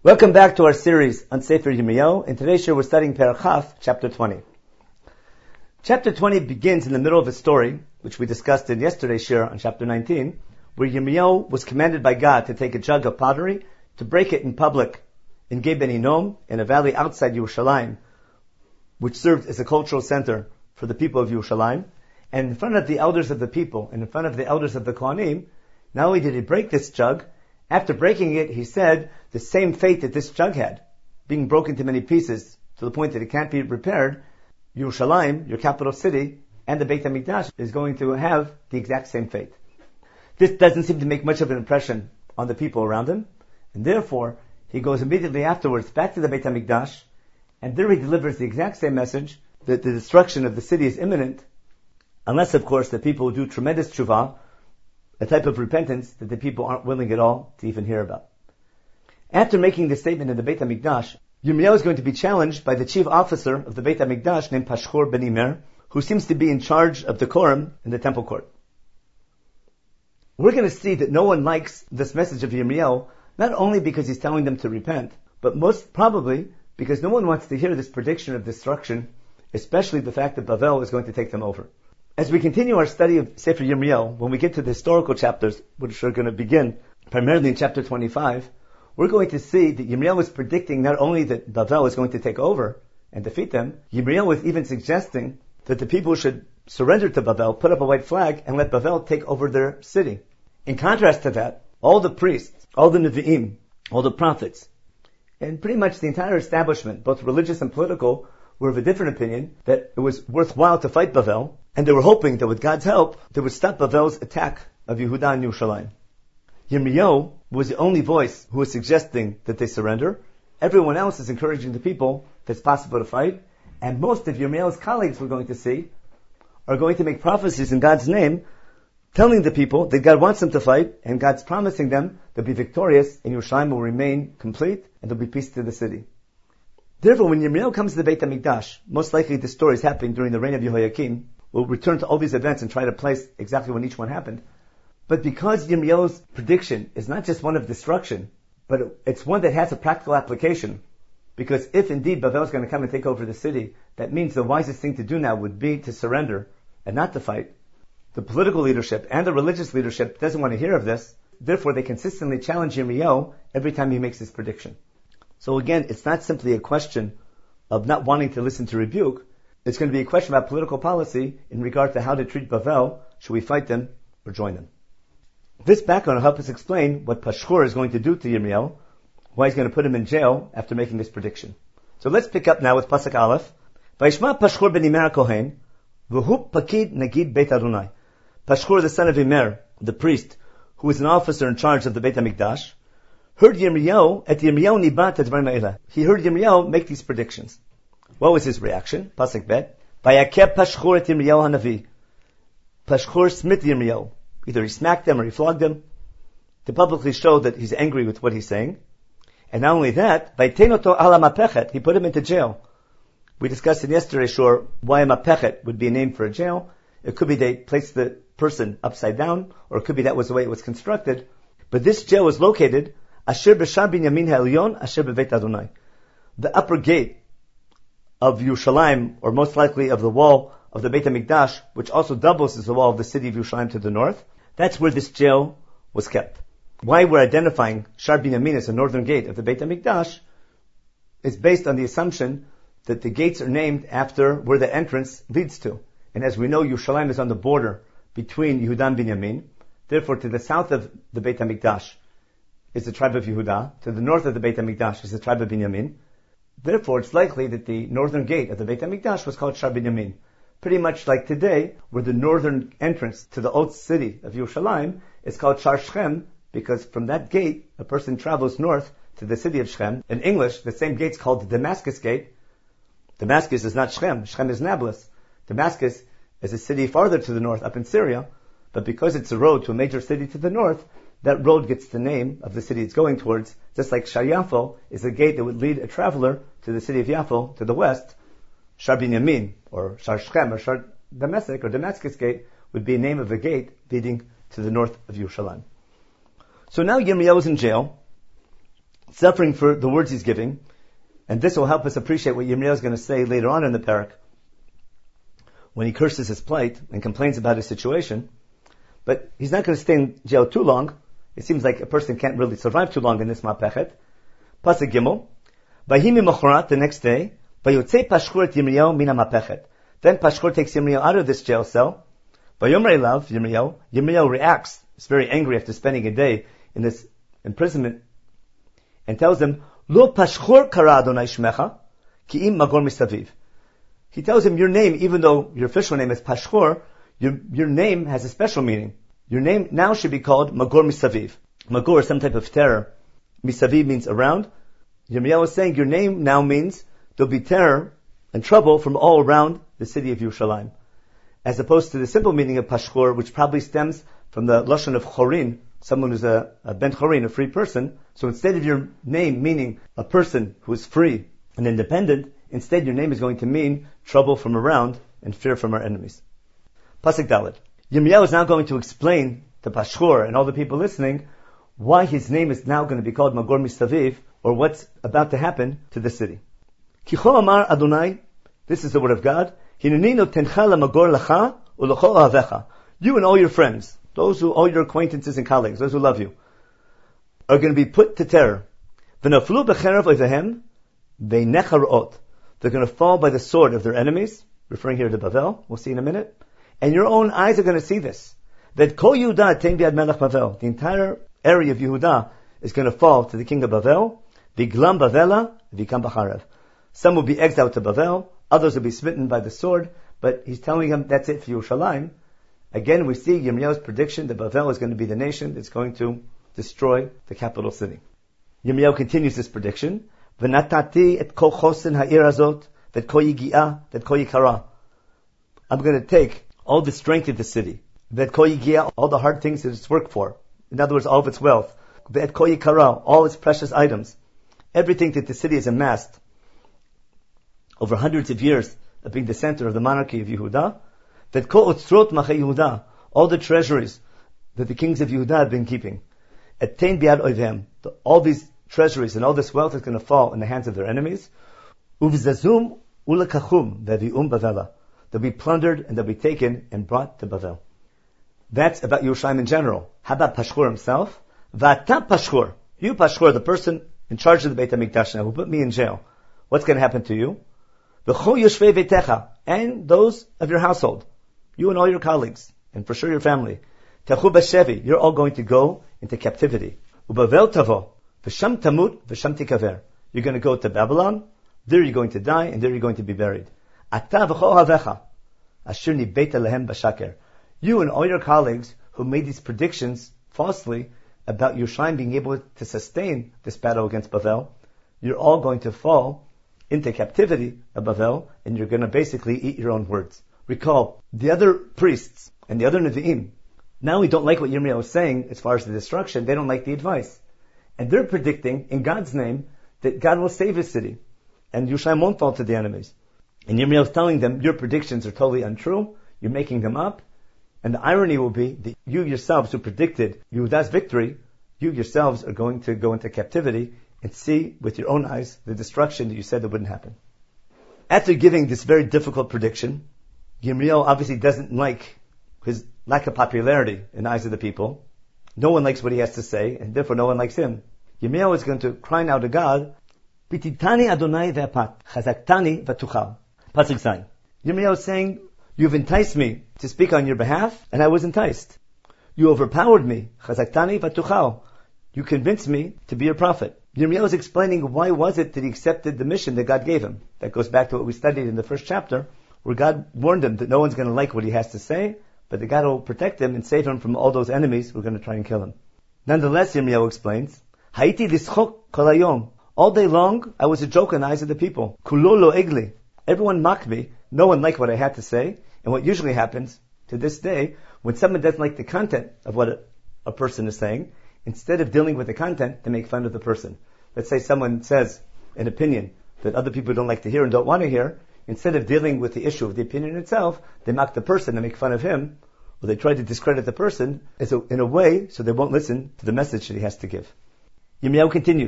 Welcome back to our series on Sefer Yirmiyahu. In today's year, we're studying Perek Chaf, chapter 20. Chapter 20 begins in the middle of a story, which we discussed in yesterday's shir on chapter 19, where Yirmiyahu was commanded by God to take a jug of pottery, to break it in public in Gei Ben Hinnom, in a valley outside Yerushalayim, which served as a cultural center for the people of Yerushalayim. And in front of the elders of the people, and in front of the elders of the Kohanim, not only did he break this jug, after breaking it, he said the same fate that this jug had, being broken to many pieces to the point that it can't be repaired. Yerushalayim, your capital city, and the Beit HaMikdash is going to have the exact same fate. This doesn't seem to make much of an impression on the people around him, and therefore he goes immediately afterwards back to the Beit HaMikdash, and there he delivers the exact same message that the destruction of the city is imminent, unless of course the people do tremendous tshuva, a type of repentance that the people aren't willing at all to even hear about. After making this statement in the Beit HaMikdash, Yirmiyahu is going to be challenged by the chief officer of the Beit HaMikdash named Pashhur ben Imer, who seems to be in charge of decorum in the temple court. We're going to see that no one likes this message of Yirmiyahu, not only because he's telling them to repent, but most probably because no one wants to hear this prediction of destruction, especially the fact that Bavel is going to take them over. As we continue our study of Sefer Yirmiyahu, when we get to the historical chapters, which are going to begin primarily in chapter 25, we're going to see that Yirmiyahu was predicting not only that Bavel is going to take over and defeat them, Yirmiyahu was even suggesting that the people should surrender to Bavel, put up a white flag, and let Bavel take over their city. In contrast to that, all the priests, all the Nevi'im, all the prophets, and pretty much the entire establishment, both religious and political, were of a different opinion, that it was worthwhile to fight Bavel, and they were hoping that with God's help, they would stop Bavel's attack of Yehuda and Yerushalayim. Yirmiyahu was the only voice who was suggesting that they surrender. Everyone else is encouraging the people that it's possible to fight, and most of Yirmiyahu's colleagues, we're going to see, are going to make prophecies in God's name, telling the people that God wants them to fight, and God's promising them they'll be victorious, and Yerushalayim will remain complete, and there'll be peace to the city. Therefore, when Yirmiyahu comes to the Beit HaMikdash, most likely the story is happening during the reign of Yehoiakim. We'll return to all these events and try to place exactly when each one happened. But because Yirmiyahu's prediction is not just one of destruction, but it's one that has a practical application, because if indeed Bavel is going to come and take over the city, that means the wisest thing to do now would be to surrender and not to fight. The political leadership and the religious leadership doesn't want to hear of this, therefore they consistently challenge Yirmiyahu every time he makes this prediction. So again, it's not simply a question of not wanting to listen to rebuke, it's going to be a question about political policy in regard to how to treat Bavel. Should we fight them or join them? This background will help us explain what Pashhur is going to do to Yirmiyahu, why he's going to put him in jail after making this prediction. So let's pick up now with Pasuk Aleph. Vayishma Pashhur ben Imer Kohen, v'hu pakid nagid Beit Adonai. Pashhur, the son of Imer, the priest, who was an officer in charge of the Beit HaMikdash, heard Yirmiyahu, at Yirmiyahu nibat advarim ha'ela. He heard Yirmiyahu make these predictions. What was his reaction? Pasuk Bet. Vayakeb Pashhur et Yirmiyahu hanavi. Pashhur smit Yirmiyahu. Either he smacked him or he flogged him to publicly show that he's angry with what he's saying. And not only that, Vaytenoto ala mapechet. He put him into jail. We discussed in yesterday's shore why a mapechet would be a name for a jail. It could be they placed the person upside down, or it could be that was the way it was constructed. But this jail was located Asher b'shar binyamin ha'elyon, Asher b'Beit Adonai. The upper gate of Yerushalayim, or most likely of the wall of the Beit HaMikdash, which also doubles as the wall of the city of Yerushalayim to the north, that's where this jail was kept. Why we're identifying Shar Binyamin as the northern gate of the Beit HaMikdash is based on the assumption that the gates are named after where the entrance leads to. And as we know, Yerushalayim is on the border between Yehuda and Binyamin. Therefore, to the south of the Beit HaMikdash is the tribe of Yehuda. To the north of the Beit HaMikdash is the tribe of Binyamin. Therefore, it's likely that the northern gate of the Beit HaMikdash was called Shar Binyamin. Pretty much like today, where the northern entrance to the old city of Yerushalayim is called Shar Shechem, because from that gate, a person travels north to the city of Shechem. In English, the same gate's called the Damascus Gate. Damascus is not Shechem. Shechem is Nablus. Damascus is a city farther to the north, up in Syria. But because it's a road to a major city to the north, that road gets the name of the city it's going towards, just like Shar Yafo is a gate that would lead a traveler to the city of Yafo to the west. Shar Binyamin, or Shar Shechem, or Shar Damascus, or Damascus Gate, would be a name of a gate leading to the north of Yerushalayim. So now Yirmiyahu is in jail suffering for the words he's giving. And this will help us appreciate what Yirmiyahu is going to say later on in the parak, when he curses his plight and complains about his situation. But he's not going to stay in jail too long. It seems like a person can't really survive too long in this mapechet. Pasuk Gimel. Vayhi mimochrat, the next day, Vayotzei Pashhur et Yirmiyahu min hamapechet. Then Pashhur takes Yirmiyahu out of this jail cell. Vayomer elav Yirmiyahu. Yirmiyahu reacts. He's very angry after spending a day in this imprisonment, and tells him, Lo Pashhur kara Adonai shmecha, ki im magor misaviv. He tells him, your name, even though your official name is Pashhur, your name has a special meaning. Your name now should be called Magor Misaviv. Magor is some type of terror. Misaviv means around. Yirmiyahu is saying your name now means there'll be terror and trouble from all around the city of Yerushalayim. As opposed to the simple meaning of Pashhur, which probably stems from the Lashon of Chorin, someone who's a Ben Chorin, a free person. So instead of your name meaning a person who is free and independent, instead your name is going to mean trouble from around and fear from our enemies. Pasuk Dalet. Yirmiyahu is now going to explain to Pashhur and all the people listening why his name is now going to be called Magor Misaviv, or what's about to happen to the city. Kichol Amar Adonai, this is the word of God, Hineni notencha lamagor lacha u'lechol ahavecha. You and all your friends, all your acquaintances and colleagues, those who love you, are going to be put to terror. V'naflu b'cherev oivehem v'necha ra'ot. They're going to fall by the sword of their enemies, referring here to Bavel, we'll see in a minute. And your own eyes are going to see this. That Kol Yehuda tein biad melech Bavel. The entire area of Yehuda is going to fall to the king of Bavel. Viglam Bavela, Vikam Bacharev. Some will be exiled to Bavel, others will be smitten by the sword, but he's telling them that's it for Yerushalayim. Again, we see Yirmiyahu's prediction that Bavel is going to be the nation that's going to destroy the capital city. Yirmiyahu continues this prediction. V'natati et kol chosen ha'ir hazot, v'et kol yigi'ah, v'et kol yikara. I'm going to take all the strength of the city, v'et kol yigi'ah, all the hard things that it's worked for. In other words, all of its wealth. V'et kol yikara, all its precious items. Everything that the city has amassed over hundreds of years of being the center of the monarchy of Yehuda. V'et kol otzrot machei Yehuda, all the treasuries that the kings of Yehuda have been keeping. Et tein biad oivem, all these treasuries and all this wealth is going to fall in the hands of their enemies. Uvzazum ulekachum vevi'um bavela. They'll be plundered and they'll be taken and brought to Bavel. That's about Yerushalayim in general. How about Pashhur himself? V'ata Pashhur. You Pashhur, the person in charge of the Beit HaMikdash now, who put me in jail. What's going to happen to you? V'chol yoshvei veitecha, and those of your household. You and all your colleagues, and for sure your family. Techu b'shevi, you're all going to go into captivity. U'bavel tavo, v'sham tamut, v'sham tikaver. You're going to go to Babylon, there you're going to die, and there you're going to be buried. Ata v'chol havecha, asher nibeita lehem b'shaker. You and all your colleagues who made these predictions falsely about Yerushalayim being able to sustain this battle against Bavel, you're all going to fall into captivity of Bavel, and you're going to basically eat your own words. Recall, the other priests and the other Nevi'im, now we don't like what Yirmiyahu was saying as far as the destruction, they don't like the advice. And they're predicting, in God's name, that God will save his city, and Yerushalayim won't fall to the enemies. And Yirmiyahu is telling them, your predictions are totally untrue, you're making them up, and the irony will be that you yourselves who predicted Yehuda's victory, you yourselves are going to go into captivity and see with your own eyes the destruction that you said that wouldn't happen. After giving this very difficult prediction, Yirmiyahu obviously doesn't like his lack of popularity in the eyes of the people. No one likes what he has to say, and therefore no one likes him. Yirmiyahu is going to cry now to God, Pititani Adonai ve'apat, chazaktani v'tuchal. Pasuk Zayin. Yirmiyahu is saying, you've enticed me to speak on your behalf, and I was enticed. You overpowered me, chazaktani v'tuchal. You convinced me to be your prophet. Yirmiyahu is explaining why was it that he accepted the mission that God gave him. That goes back to what we studied in the first chapter, where God warned him that no one's going to like what he has to say, but that God will protect him and save him from all those enemies who are going to try and kill him. Nonetheless, Yirmiyahu explains, Haiti lischok kol hayom. All day long, I was a joke in the eyes of the people. Kulo lo egli. Everyone mocked me. No one liked what I had to say. And what usually happens to this day, when someone doesn't like the content of what a person is saying, instead of dealing with the content, they make fun of the person. Let's say someone says an opinion that other people don't like to hear and don't want to hear. Instead of dealing with the issue of the opinion itself, they mock the person and make fun of him, or they try to discredit the person in a way so they won't listen to the message that he has to give. Yirmiyahu continues,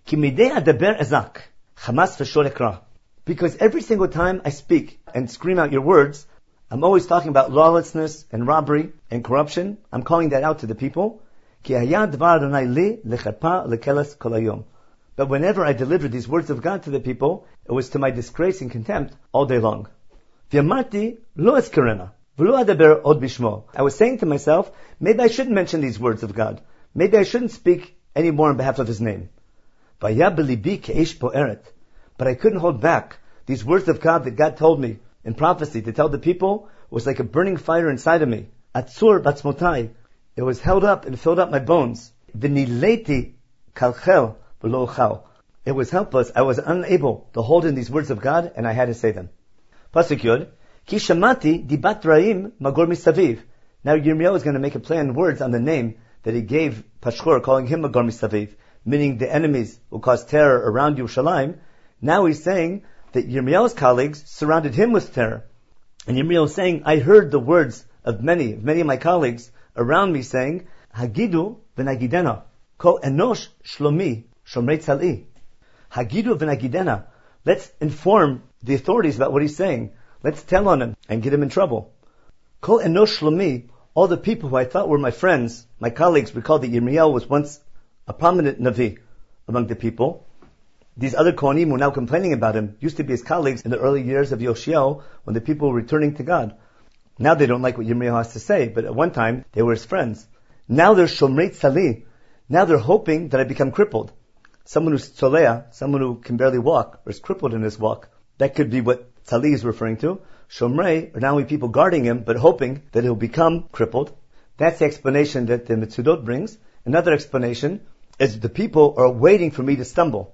Ki midei adaber ezak, chamas v'shor ekra. Because every single time I speak and scream out your words, I'm always talking about lawlessness and robbery and corruption. I'm calling that out to the people. Ki haya dvar Adonai li lecherpa lekelas kol hayom. But whenever I delivered these words of God to the people, it was to my disgrace and contempt all day long. V'yamarti lo eskerena, v'lo adaber od bishmo. I was saying to myself, maybe I shouldn't mention these words of God. Maybe I shouldn't speak any more on behalf of His name. V'ya b'libi ke'esh po'eret. But I couldn't hold back. These words of God that God told me in prophecy to tell the people was like a burning fire inside of me. Atzur batzmotai. It was held up and filled up my bones. V'nileti kalchel v'lo chal. It was helpless. I was unable to hold in these words of God, and I had to say them. Pasuk Yod. Ki shamati dibat ra'im magor misaviv. Now Yirmiyahu is going to make a play on words on the name that he gave Pashhur, calling him magor misaviv, meaning the enemies who caused terror around Yerushalayim. Now he's saying that Yirmiyahu's colleagues surrounded him with terror. And Yirmiyahu is saying, I heard the words of many of my colleagues around me saying, Hagidu v'nagidena, kol enosh shlomi, shomrei tzal'i. Hagidu v'nagidena. Let's inform the authorities about what he's saying. Let's tell on him and get him in trouble. Kol enosh shlomi, all the people who I thought were my friends, my colleagues, recalled that Yirmiyahu was once a prominent Navi among the people. These other Kohanim were now complaining about him, used to be his colleagues in the early years of Yoshiyahu, when the people were returning to God. Now they don't like what Yirmiyahu has to say, but at one time they were his friends. Now they're Shomrei Tzali. Now they're hoping that I become crippled. Someone who's Tzolea, someone who can barely walk, or is crippled in his walk. That could be what Tzali is referring to. Shomrei are not only people guarding him, but hoping that he'll become crippled. That's the explanation that the Mitzudot brings. Another explanation is the people are waiting for me to stumble.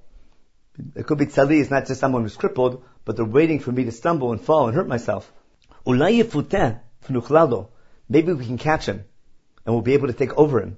It could be tzali is not just someone who's crippled, but they're waiting for me to stumble and fall and hurt myself. Maybe we can catch him, and we'll be able to take over him.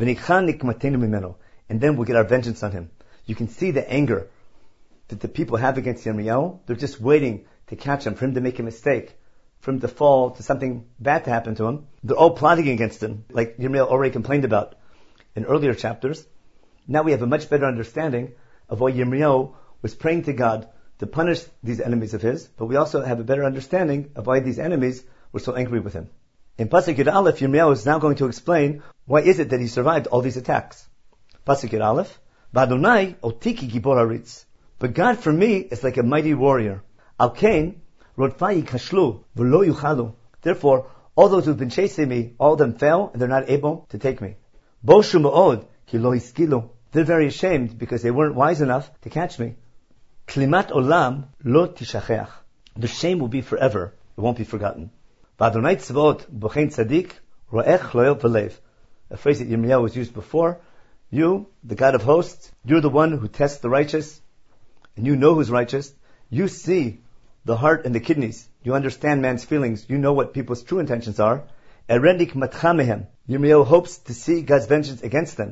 And then we'll get our vengeance on him. You can see the anger that the people have against Yirmiyahu. They're just waiting to catch him, for him to make a mistake, for him to fall, to something bad to happen to him. They're all plotting against him, like Yirmiyahu already complained about in earlier chapters. Now we have a much better understanding of why Yirmiyahu was praying to God to punish these enemies of his, but we also have a better understanding of why these enemies were so angry with him. In Pasuk Yud Aleph, Yirmiyahu is now going to explain why is it that he survived all these attacks. Pasuk Yud Aleph, B'Adonai otiki gibor haritz. But God for me is like a mighty warrior. Al kain rodfai kashlu v'lo yuchalu. Therefore, all those who've been chasing me, all of them fell and they're not able to take me. Boshu ma'od ki lo hiskilu. They're very ashamed because they weren't wise enough to catch me. Klimat olam lo tishacheach. The shame will be forever. It won't be forgotten. V'Adonai tzvaot bochein tzadik ro'ech loyal v'lev. A phrase that Yirmiyahu was used before. You, the God of hosts, you're the one who tests the righteous, and you know who's righteous. You see the heart and the kidneys. You understand man's feelings. You know what people's true intentions are. Erendik matchamehem. Yirmiyahu hopes to see God's vengeance against them.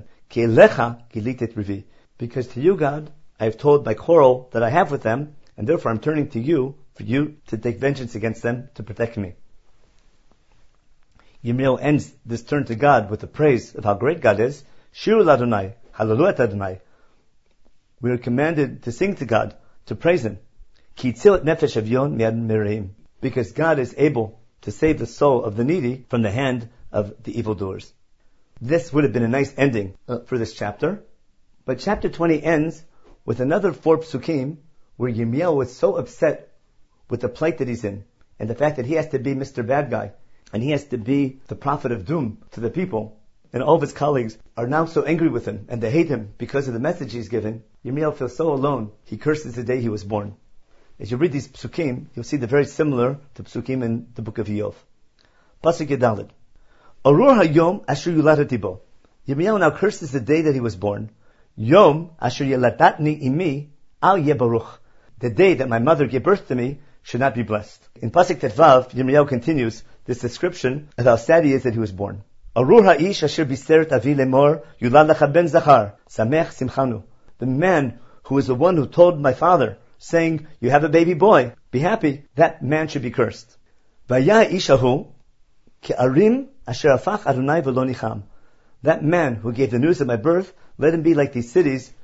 Because to you, God, I have told my quarrel that I have with them, and therefore I'm turning to you for you to take vengeance against them to protect me. Yirmiyahu ends this turn to God with the praise of how great God is. Shiru Adonai, Hallelu et Adonai. We are commanded to sing to God, to praise Him. Ki tzilat nefesh avyon mi'ad mereim. Because God is able to save the soul of the needy from the hand of the evildoers. This would have been a nice ending for this chapter. But chapter 20 ends with another 4 psukim where Yirmiyahu was so upset with the plight that he's in and the fact that he has to be Mr. Bad Guy and he has to be the prophet of doom to the people. And all of his colleagues are now so angry with him and they hate him because of the message he's given. Yirmiyahu feels so alone. He curses the day he was born. As you read these psukim, you'll see they're very similar to psukim in the book of Iyov. Pasuk Yedalid. Arur hayom asher yuladati bo. Yirmiyahu now curses the day that he was born. Yom asher yeladatni imi al yebaruch. The day that my mother gave birth to me should not be blessed. In Pasuk Tetvav, Yirmiyahu continues this description of how sad he is that he was born. Arur ha'ish asher biseret avi lemor yulad lacha ben zachar samech simchanu. The man who is the one who told my father, saying, you have a baby boy, be happy, that man should be cursed. Vaya ishahu ke'arim asher afach Adonai v'lo nicham. That man who gave the news of my birth, let him be like these cities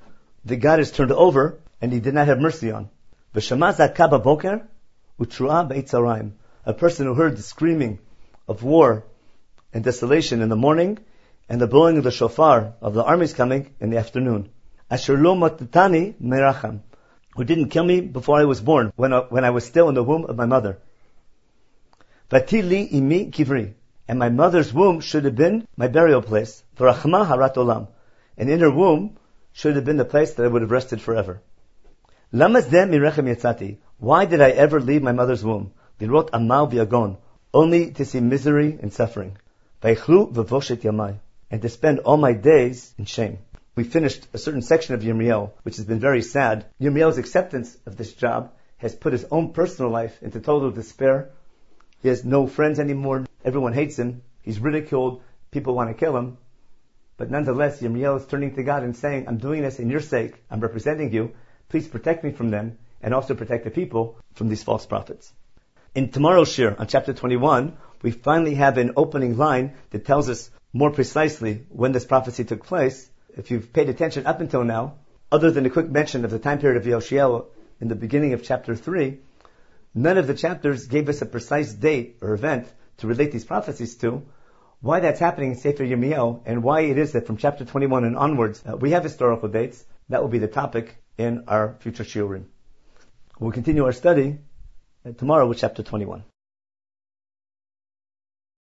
that God is turned over and He did not have mercy on. V'shama zakah b'boker u'truah b'eitzarayim. A person who heard the screaming of war and desolation in the morning, and the blowing of the shofar of the armies coming in the afternoon. Asher lo matitani meracham, who didn't kill me before I was born, when I was still in the womb of my mother. Vatili imi kivri, and my mother's womb should have been my burial place. V'rachma harat olam, and in her womb should have been the place that I would have rested forever. Lama zeh mirechem yatzati, why did I ever leave my mother's womb? Lirot amal v'yagon, only to see misery and suffering. Vaychlu v'voshet yamai, and to spend all my days in shame. We finished a certain section of Yirmiyahu, which has been very sad. Yirmiyahu's acceptance of this job has put his own personal life into total despair. He has no friends anymore. Everyone hates him. He's ridiculed. People want to kill him. But nonetheless, Yirmiyahu is turning to God and saying, I'm doing this in your sake. I'm representing you. Please protect me from them, and also protect the people from these false prophets. In tomorrow's shir, on chapter 21, we finally have an opening line that tells us more precisely when this prophecy took place. If you've paid attention up until now, other than a quick mention of the time period of Yoshiel in the beginning of chapter 3, none of the chapters gave us a precise date or event to relate these prophecies to, why that's happening in Sefer Yirmiyahu, and why it is that from chapter 21 and onwards, we have historical dates. That will be the topic in our future shiurim. We'll continue our study tomorrow with chapter 21.